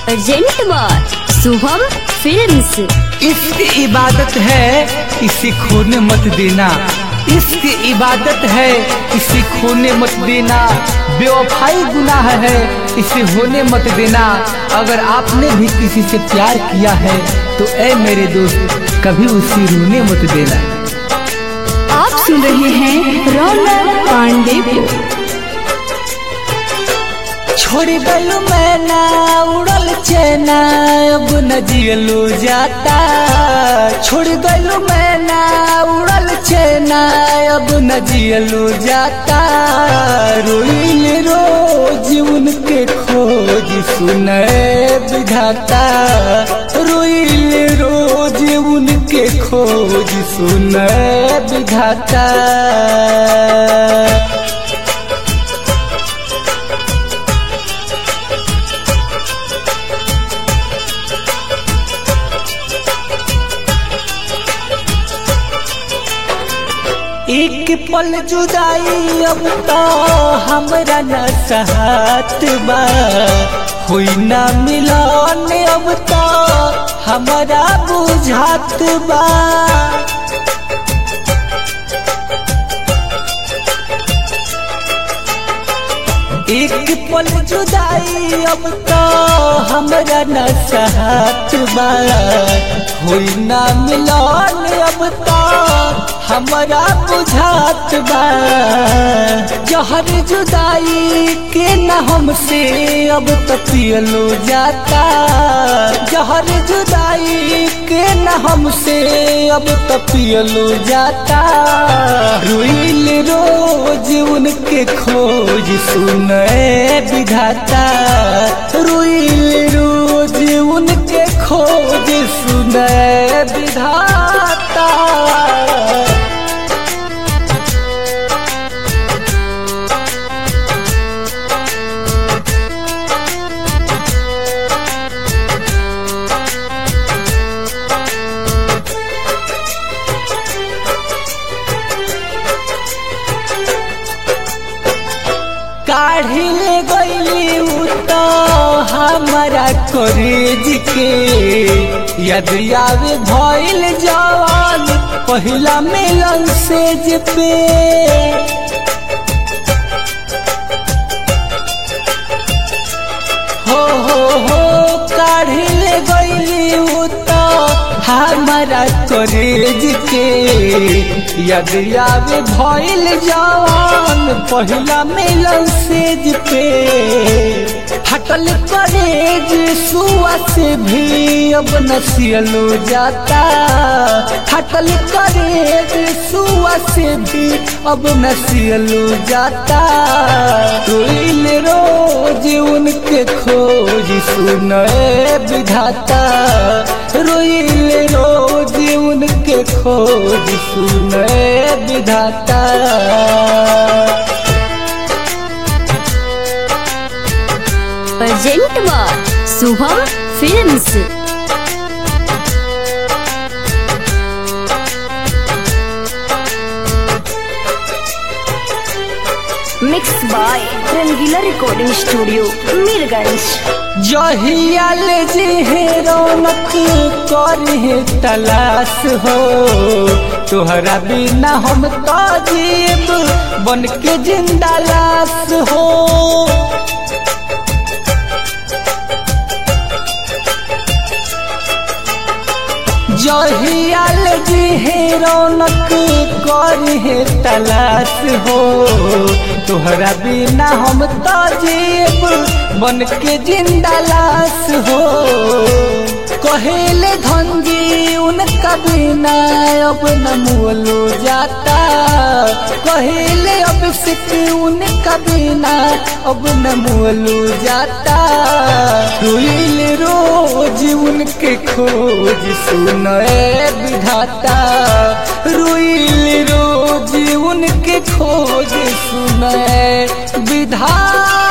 Present by Shubham films. इश्क इबादत है इसे खोने मत देना, इश्क इबादत है इसे खोने मत देना, बेवफाई गुनाह है इसे होने मत देना। अगर आपने भी किसी से प्यार किया है तो ऐ मेरे दोस्त कभी उसे रोने मत देना। आप सुन रहे हैं रौनक पांडे को। छोड़ गलू मैना उड़ल चैना अब न जियलू जाता, छोड़ गलू मैना उड़ल चैना अब न जियलू जाता। रोइल रोज उनके खोज सुने विधाता, रोइल रोज उनके खोज सुने विधाता। एक पल जुदाई अब तो हमरा न सहत बा, हुई ना मिलन अब तो हमरा बुझात बा। एक पल जुदाई अब तो हमरा न सहत बा, हुई ना मिलन अब तो हमरा बुझात बा। जहर जुदाई के न हमसे अब तो पियलो जाता, जहर जुदाई के न हमसे अब तो पियलो जाता। रोइल रोज उनके खोज सुने विधाता, रोइल रोज उनके खोज सुने विधाता। काढ़ी ले गईली तो हमारा कॉलेज के याद आवे भइल जवान पहिला मिलन सेज पे। हो काढ़ी ले गईली तो हमारा कॉलेज के याद आवे भइल जवान पहिला मिलन सेज पे। हटल कॉलेज सुआ से भी अब न सियलो जाता, हटल कॉलेज सुआ से भी अब न सियलो जाता। रोइल रोज उनके खोज सुने विधाता, रोइल रोज उनके खोज सुने विधाता। Present by Shubham films. Mix by Rangila recording studio Mirganj. जहियाल जी रौनक करे तलाश हो, तोहरा बिना हम तो जीव बन के जिंदा लाश हो। जहियाल जी रौनक करे तलाश हो, तोहरा बिना हम तो जीव बन के जिंदा लाश हो। कहेले धनजी उनका बिना अब न मोलो जाता, कहेले अभिषेक उनका बिना अब न मोलो जाता। रोइल रोज उनके खोज सुने विधाता, रोइल रोज उनके खोज सुने विधाता।